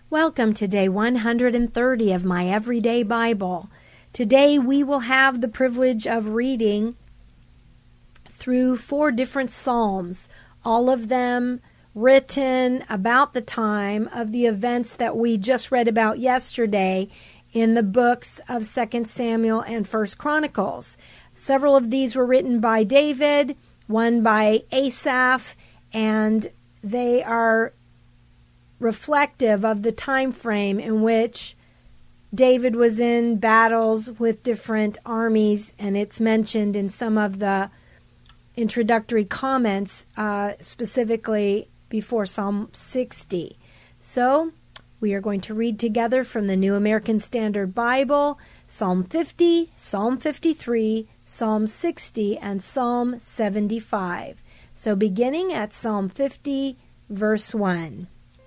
Welcome to day 130 of my Everyday Bible. Today we will have the privilege of reading through 4 different Psalms, all of them written about the time of the events that we just read about yesterday in the books of 2 Samuel and 1 Chronicles. Several of these were written by David, one by Asaph, and they are reflective of the time frame in which David was in battles with different armies, and it's mentioned in some of the introductory comments, specifically before Psalm 60. So we are going to read together from the New American Standard Bible, Psalm 50, Psalm 53, Psalm 60, and Psalm 75. So beginning at Psalm 50, verse 1.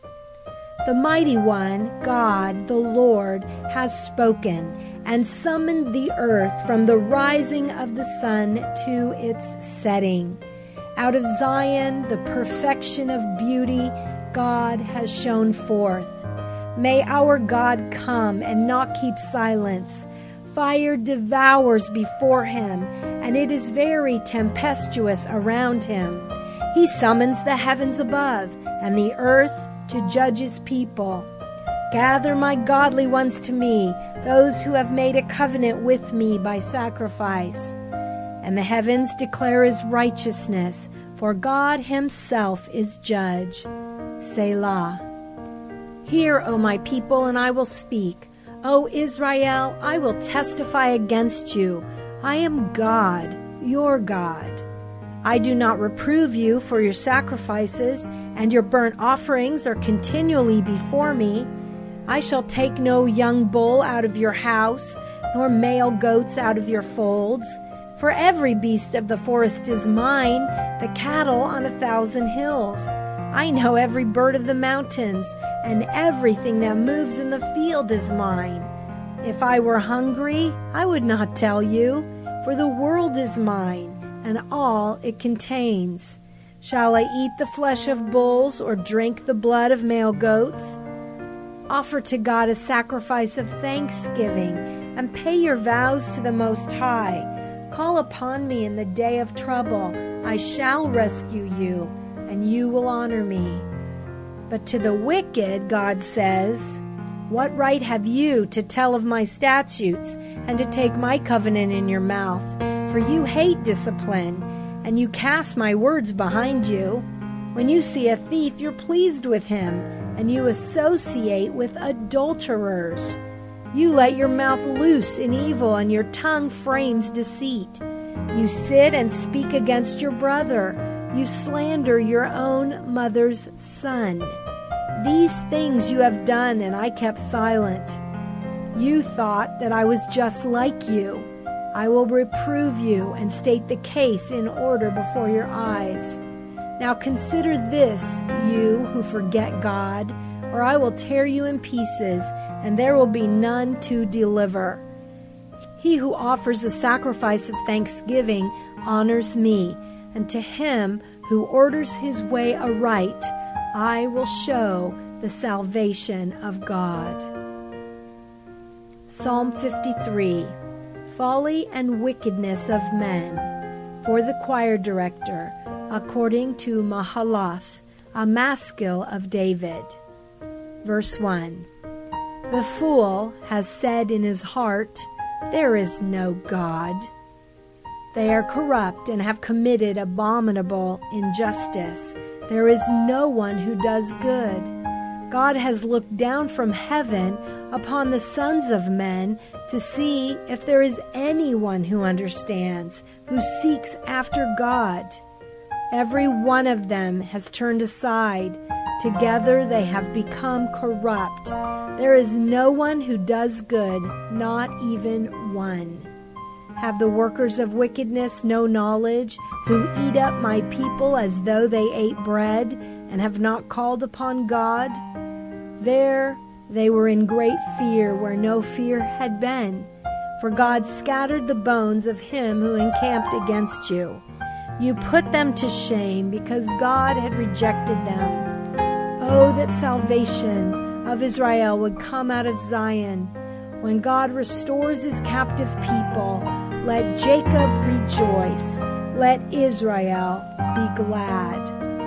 The Mighty One, God, the Lord, has spoken and summoned the earth from the rising of the sun to its setting. Out of Zion, the perfection of beauty, God has shone forth. May our God come and not keep silence. Fire devours before him, and it is very tempestuous around him. He summons the heavens above and the earth to judge his people. Gather my godly ones to me, those who have made a covenant with me by sacrifice. And the heavens declare his righteousness, for God himself is judge. Selah. Hear, O my people, and I will speak. O Israel, I will testify against you. I am God, your God. I do not reprove you for your sacrifices, and your burnt offerings are continually before me. I shall take no young bull out of your house, nor male goats out of your folds. For every beast of the forest is mine, the cattle on 1,000 hills. I know every bird of the mountains, and everything that moves in the field is mine. If I were hungry, I would not tell you, for the world is mine, and all it contains. Shall I eat the flesh of bulls or drink the blood of male goats? Offer to God a sacrifice of thanksgiving and pay your vows to the Most High. Call upon me in the day of trouble. I shall rescue you, and you will honor me. But to the wicked, God says, what right have you to tell of my statutes and to take my covenant in your mouth? For you hate discipline, and you cast my words behind you. When you see a thief, you're pleased with him, and you associate with adulterers. You let your mouth loose in evil, and your tongue frames deceit. You sit and speak against your brother. You slander your own mother's son. These things you have done, and I kept silent. You thought that I was just like you. I will reprove you and state the case in order before your eyes. Now consider this, you who forget God, or I will tear you in pieces, and there will be none to deliver. He who offers a sacrifice of thanksgiving honors me, and to him who orders his way aright, I will show the salvation of God. Psalm 53. Folly and wickedness of men, for the choir director, according to Mahalath, a maskil of David. Verse 1. The fool has said in his heart, there is no God. They are corrupt and have committed abominable injustice. There is no one who does good. God has looked down from heaven upon the sons of men to see if there is anyone who understands, who seeks after God. Every one of them has turned aside. Together they have become corrupt. There is no one who does good, not even one. Have the workers of wickedness no knowledge, who eat up my people as though they ate bread, and have not called upon God? There they were in great fear where no fear had been, for God scattered the bones of him who encamped against you. You put them to shame because God had rejected them. Oh, that salvation of Israel would come out of Zion. When God restores his captive people, let Jacob rejoice. Let Israel be glad.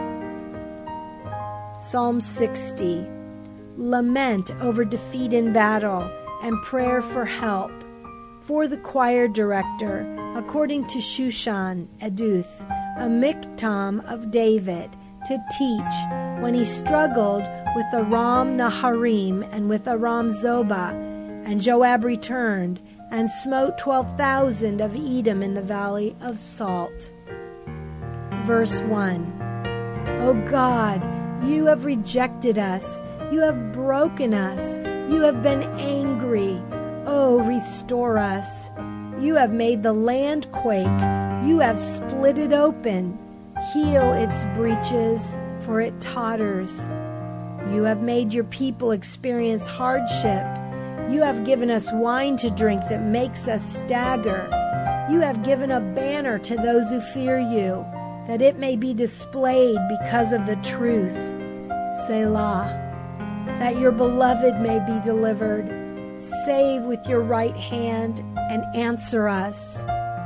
Psalm 60. Lament over defeat in battle and prayer for help. For the choir director, according to Shushan Eduth, a miktam of David, to teach when he struggled with Aram Naharim and with Aram Zobah, and Joab returned and smote 12,000 of Edom in the valley of Salt. Verse 1. O God, you have rejected us. You have broken us. You have been angry. Oh, restore us. You have made the land quake. You have split it open. Heal its breaches, for it totters. You have made your people experience hardship. You have given us wine to drink that makes us stagger. You have given a banner to those who fear you, that it may be displayed because of the truth. Selah. That your beloved may be delivered. Save with your right hand and answer us.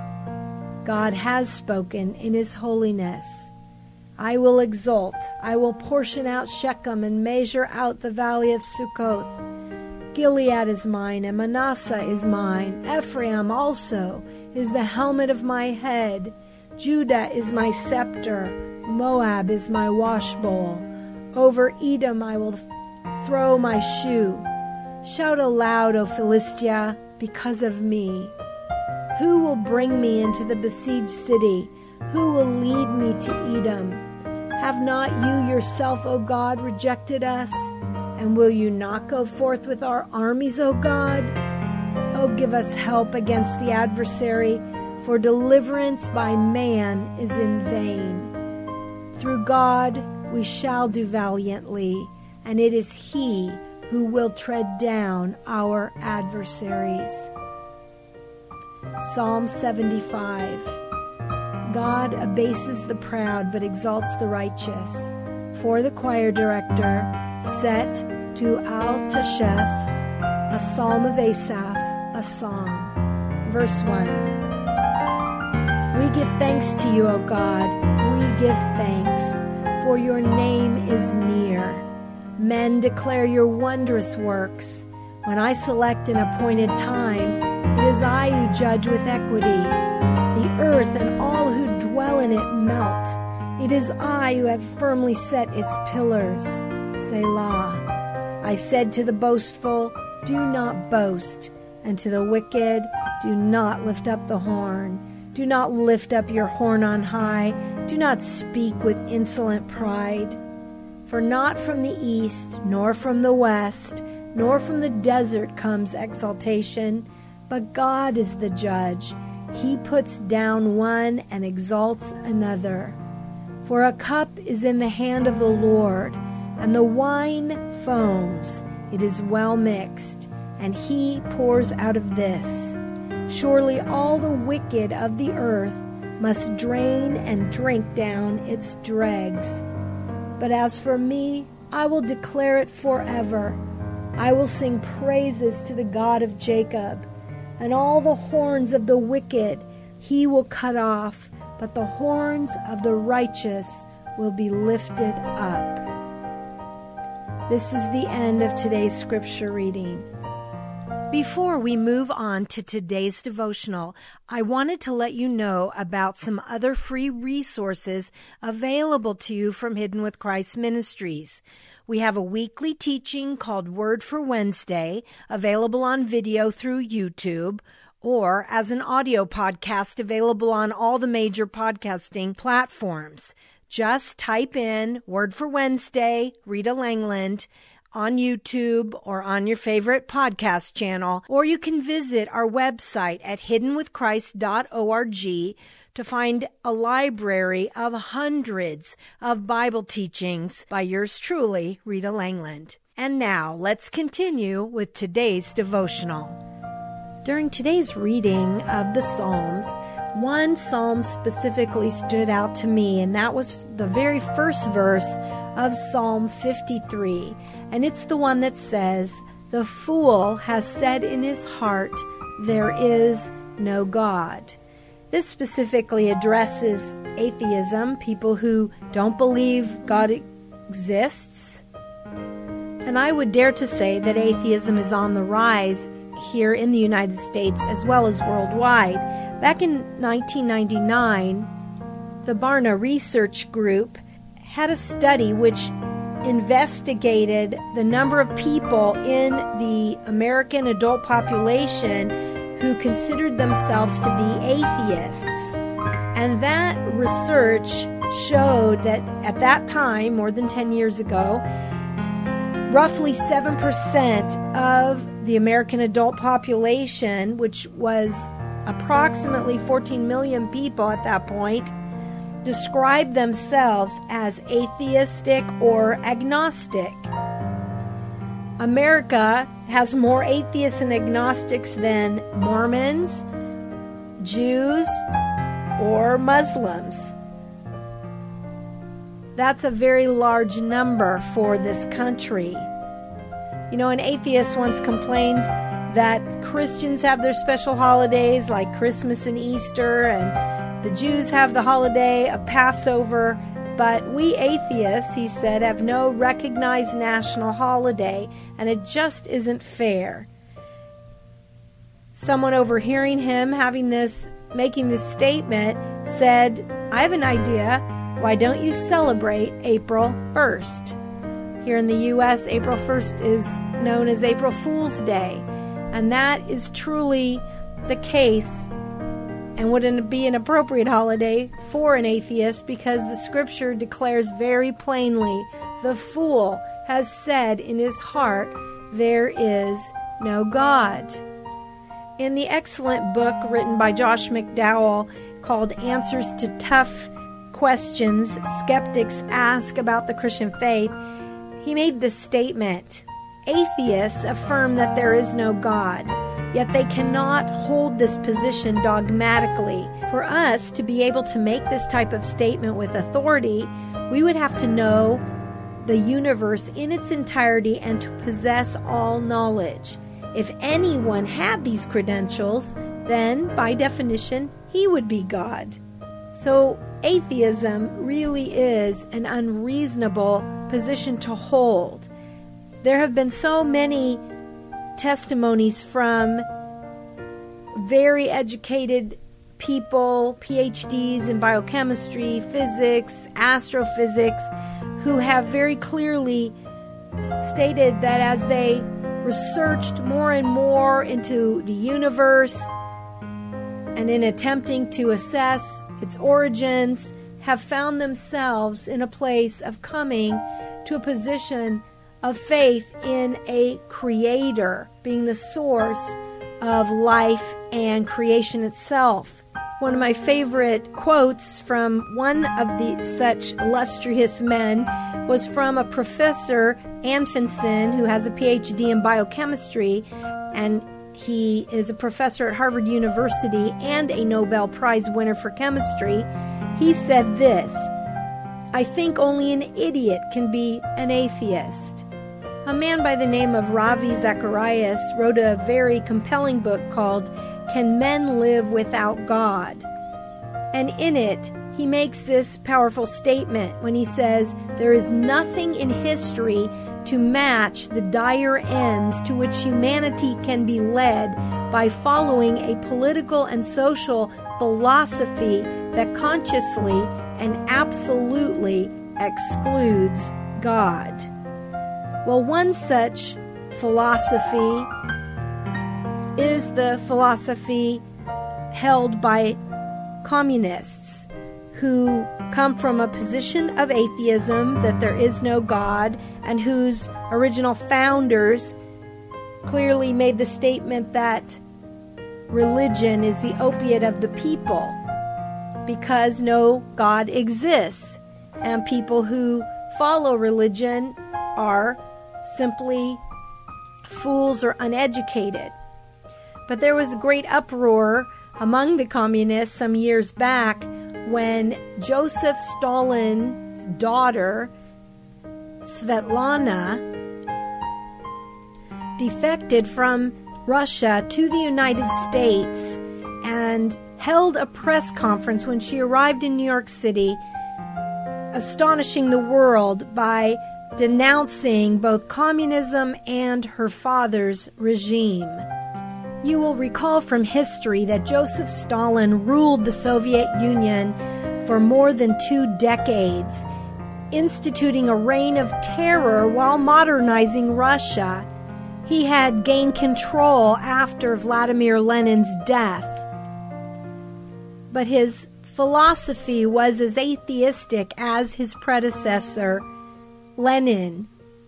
God has spoken in his holiness. I will exult. I will portion out Shechem and measure out the valley of Sukkoth. Gilead is mine and Manasseh is mine. Ephraim also is the helmet of my head. Judah is my scepter. Moab is my washbowl. Over Edom I will throw my shoe. Shout aloud, O Philistia, because of me. Who will bring me into the besieged city? Who will lead me to Edom? Have not you yourself, O God, rejected us? And will you not go forth with our armies, O God? O give us help against the adversary, for deliverance by man is in vain. Through God we shall do valiantly, and it is he who will tread down our adversaries. Psalm 75. God abases the proud but exalts the righteous. For the choir director, set to Al-Tasheth, a psalm of Asaph, a song. Verse 1. We give thanks to you, O God. We give thanks, for your name is near. Men declare your wondrous works. When I select an appointed time, it is I who judge with equity. The earth and all who dwell in it melt. It is I who have firmly set its pillars. Selah. I said to the boastful, do not boast, and to the wicked, do not lift up the horn. Do not lift up your horn on high. Do not speak with insolent pride. For not from the east, nor from the west, nor from the desert comes exaltation, but God is the judge. He puts down one and exalts another. For a cup is in the hand of the Lord, and the wine foams. It is well mixed, and he pours out of this. Surely all the wicked of the earth must drain and drink down its dregs. But as for me, I will declare it forever. I will sing praises to the God of Jacob. And all the horns of the wicked he will cut off, but the horns of the righteous will be lifted up. This is the end of today's scripture reading. Before we move on to today's devotional, I wanted to let you know about some other free resources available to you from Hidden with Christ Ministries. We have a weekly teaching called Word for Wednesday, available on video through YouTube, or as an audio podcast available on all the major podcasting platforms. Just type in Word for Wednesday, Rita Langland, on YouTube or on your favorite podcast channel, or you can visit our website at hiddenwithchrist.org to find a library of hundreds of Bible teachings by yours truly, Rita Langland. And now, let's continue with today's devotional. During today's reading of the Psalms, One psalm specifically stood out to me, and that was the very first verse of Psalm 53. And it's the one that says, "The fool has said in his heart, there is no God." This specifically addresses atheism, people who don't believe God exists. And I would dare to say that atheism is on the rise here in the United States as well as worldwide. Back in 1999, the Barna Research Group had a study which investigated the number of people in the American adult population who considered themselves to be atheists. And that research showed that at that time, more than 10 years ago, roughly 7% of the American adult population, which was approximately 14 million people at that point, described themselves as atheistic or agnostic. America has more atheists and agnostics than Mormons, Jews, or Muslims. That's a very large number for this country. You know, an atheist once complained that Christians have their special holidays like Christmas and Easter, and the Jews have the holiday of Passover, but we atheists, he said, have no recognized national holiday, and it just isn't fair. Someone overhearing him making this statement said, "I have an idea. Why don't you celebrate April 1st? Here in the U.S., April 1st is known as April Fool's Day, and that is truly the case and wouldn't be an appropriate holiday for an atheist because the scripture declares very plainly, the fool has said in his heart, there is no God. In the excellent book written by Josh McDowell called Answers to Tough Questions Skeptics Ask About the Christian Faith, he made this statement: atheists affirm that there is no God, yet they cannot hold this position dogmatically. For us to be able to make this type of statement with authority, we would have to know the universe in its entirety and to possess all knowledge. If anyone had these credentials, then by definition, he would be God. So atheism really is an unreasonable position to hold. There have been so many testimonies from very educated people, PhDs in biochemistry, physics, astrophysics, who have very clearly stated that as they researched more and more into the universe and in attempting to assess its origins, have found themselves in a place of coming to a position of faith in a creator, being the source of life and creation itself. One of my favorite quotes from one of such illustrious men was from a professor, Anfinsen, who has a PhD in biochemistry, and he is a professor at Harvard University and a Nobel Prize winner for chemistry. He said this: "I think only an idiot can be an atheist." A man by the name of Ravi Zacharias wrote a very compelling book called Can Men Live Without God? And in it, he makes this powerful statement when he says, there is nothing in history to match the dire ends to which humanity can be led by following a political and social philosophy that consciously and absolutely excludes God. Well, one such philosophy is the philosophy held by communists who come from a position of atheism, that there is no God, and whose original founders clearly made the statement that religion is the opiate of the people because no God exists, and people who follow religion are simply fools or uneducated. But there was a great uproar among the communists some years back when Joseph Stalin's daughter, Svetlana, defected from Russia to the United States and held a press conference when she arrived in New York City, astonishing the world by denouncing both communism and her father's regime. You will recall from history that Joseph Stalin ruled the Soviet Union for more than 2 decades, instituting a reign of terror while modernizing Russia. He had gained control after Vladimir Lenin's death. But his philosophy was as atheistic as his predecessor, Lenin.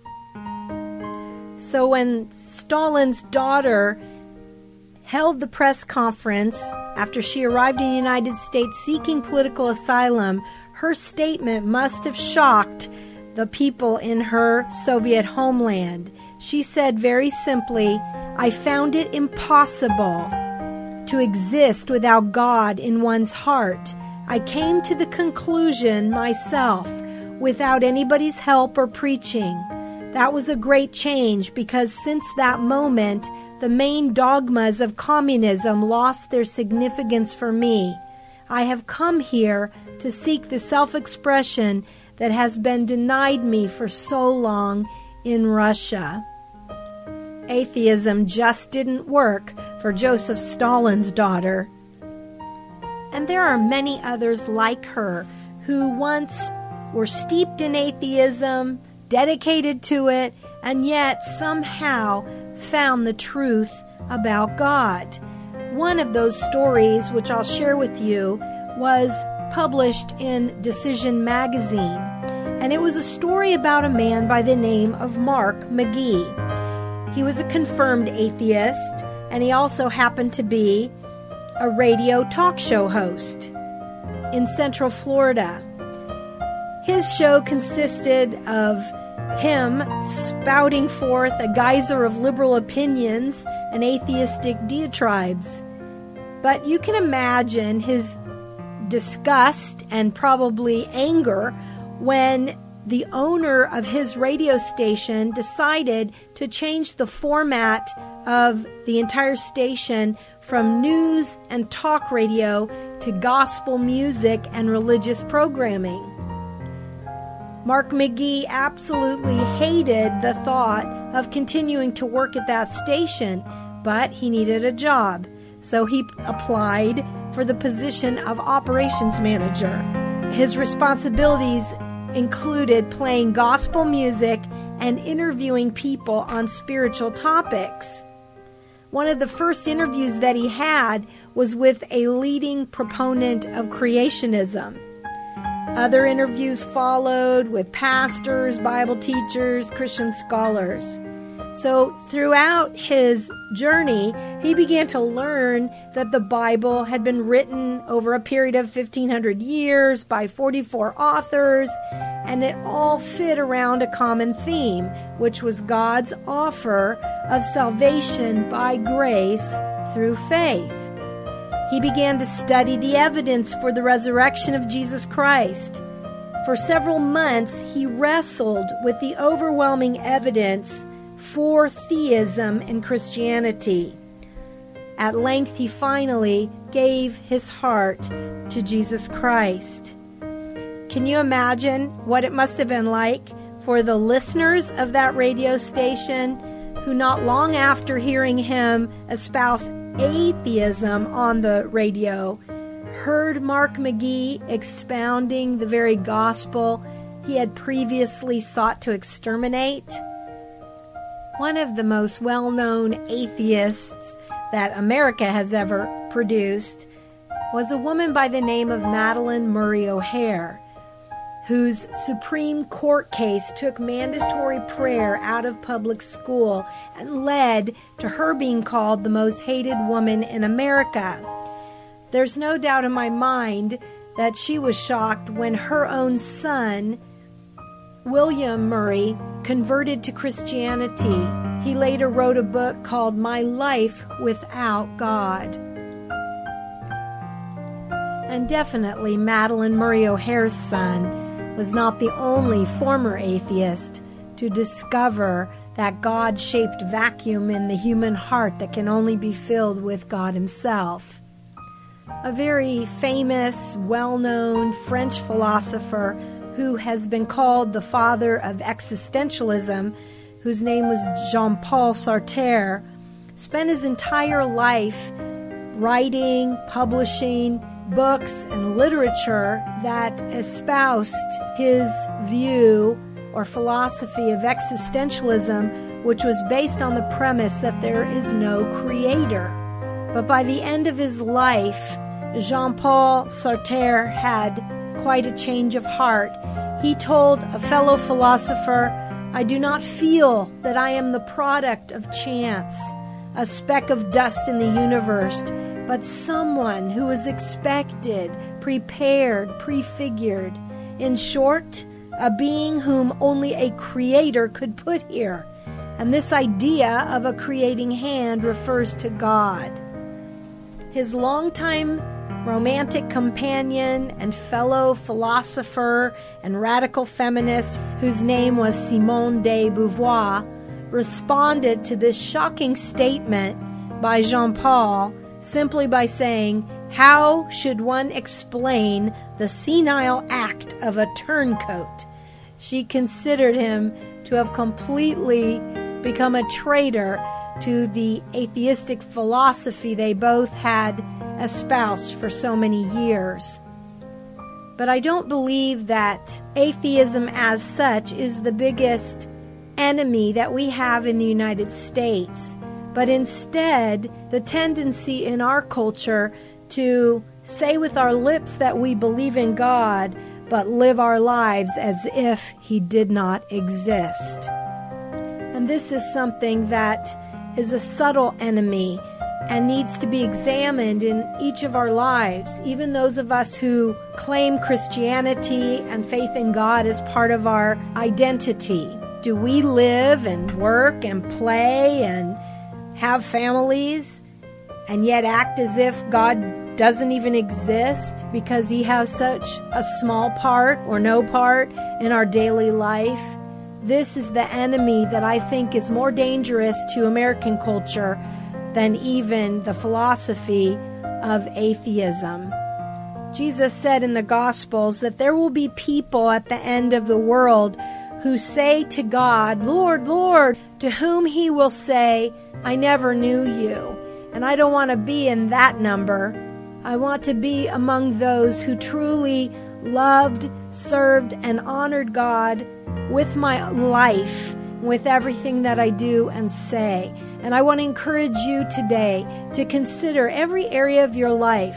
So when Stalin's daughter held the press conference after she arrived in the United States seeking political asylum, her statement must have shocked the people in her Soviet homeland. She said very simply, "I found it impossible to exist without God in one's heart. I came to the conclusion myself without anybody's help or preaching. That was a great change because since that moment, the main dogmas of communism lost their significance for me. I have come here to seek the self-expression that has been denied me for so long in Russia." Atheism just didn't work for Joseph Stalin's daughter. And there are many others like her who once were steeped in atheism, dedicated to it, and yet somehow found the truth about God. One of those stories, which I'll share with you, was published in Decision magazine, and it was a story about a man by the name of Mark McGee. He was a confirmed atheist, and he also happened to be a radio talk show host in Central Florida. His show consisted of him spouting forth a geyser of liberal opinions and atheistic diatribes. But you can imagine his disgust and probably anger when the owner of his radio station decided to change the format of the entire station from news and talk radio to gospel music and religious programming. Mark McGee absolutely hated the thought of continuing to work at that station, but he needed a job, so he applied for the position of operations manager. His responsibilities included playing gospel music and interviewing people on spiritual topics. One of the first interviews that he had was with a leading proponent of creationism. Other interviews followed with pastors, Bible teachers, Christian scholars. So throughout his journey, he began to learn that the Bible had been written over a period of 1,500 years by 44 authors, and it all fit around a common theme, which was God's offer of salvation by grace through faith. He began to study the evidence for the resurrection of Jesus Christ. For several months, he wrestled with the overwhelming evidence for theism in Christianity. At length, he finally gave his heart to Jesus Christ. Can you imagine what it must have been like for the listeners of that radio station who not long after hearing him espouse atheism on the radio heard Mark McGee expounding the very gospel he had previously sought to exterminate? One of the most well-known atheists that America has ever produced was a woman by the name of Madalyn Murray O'Hair, whose Supreme Court case took mandatory prayer out of public school and led to her being called the most hated woman in America. There's no doubt in my mind that she was shocked when her own son, William Murray, converted to Christianity. He later wrote a book called My Life Without God. And definitely Madalyn Murray O'Hair's son was not the only former atheist to discover that God-shaped vacuum in the human heart that can only be filled with God himself. A very famous, well-known French philosopher who has been called the father of existentialism, whose name was Jean-Paul Sartre, spent his entire life writing, publishing books and literature that espoused his view or philosophy of existentialism, which was based on the premise that there is no creator. But by the end of his life, Jean-Paul Sartre had quite a change of heart. He told a fellow philosopher, "I do not feel that I am the product of chance, a speck of dust in the universe, but someone who is expected, prepared, prefigured. In short, a being whom only a creator could put here." And this idea of a creating hand refers to God. His longtime romantic companion and fellow philosopher and radical feminist, whose name was Simone de Beauvoir, responded to this shocking statement by Jean-Paul simply by saying, "How should one explain the senile act of a turncoat?" She considered him to have completely become a traitor to the atheistic philosophy they both had espoused for so many years. But I don't believe that atheism as such is the biggest enemy that we have in the United States, but instead the tendency in our culture to say with our lips that we believe in God, but live our lives as if He did not exist. And this is something that is a subtle enemy and needs to be examined in each of our lives, even those of us who claim Christianity and faith in God as part of our identity. Do we live and work and play and have families and yet act as if God doesn't even exist because He has such a small part or no part in our daily life? This is the enemy that I think is more dangerous to American culture than even the philosophy of atheism. Jesus said in the Gospels that there will be people at the end of the world who say to God, "Lord, Lord," to whom He will say, "I never knew you." And I don't want to be in that number. I want to be among those who truly loved, served, and honored God with my life, with everything that I do and say. And I want to encourage you today to consider every area of your life.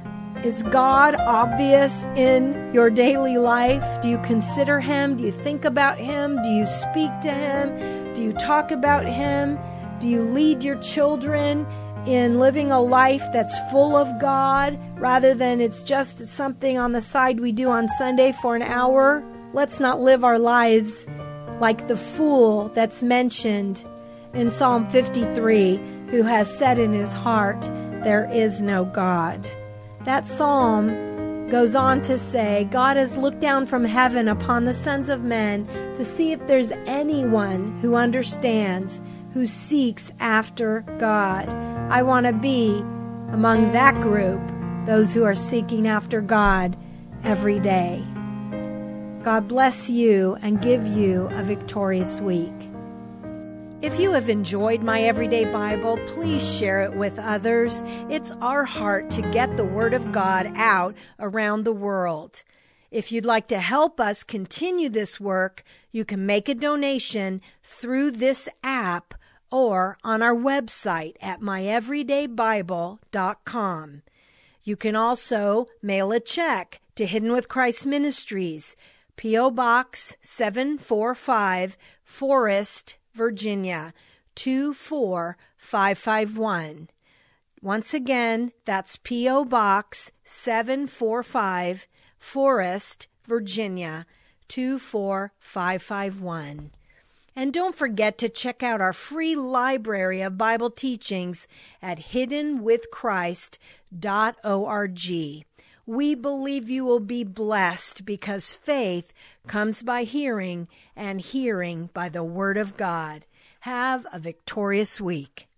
Is God obvious in your daily life? Do you consider Him? Do you think about Him? Do you speak to Him? Do you talk about Him? Do you lead your children in living a life that's full of God rather than it's just something on the side we do on Sunday for an hour? Let's not live our lives like the fool that's mentioned in Psalm 53, who has said in his heart, "There is no God." That psalm goes on to say, God has looked down from heaven upon the sons of men to see if there's anyone who understands, who seeks after God. I want to be among that group, those who are seeking after God every day. God bless you and give you a victorious week. If you have enjoyed My Everyday Bible, please share it with others. It's our heart to get the Word of God out around the world. If you'd like to help us continue this work, you can make a donation through this app or on our website at myeverydaybible.com. You can also mail a check to Hidden with Christ Ministries, P.O. Box 745, Forest, Virginia, 24551. Once again, that's P.O. Box 745, Forest, Virginia, 24551. And don't forget to check out our free library of Bible teachings at hiddenwithchrist.org. We believe you will be blessed because faith comes by hearing and hearing by the Word of God. Have a victorious week.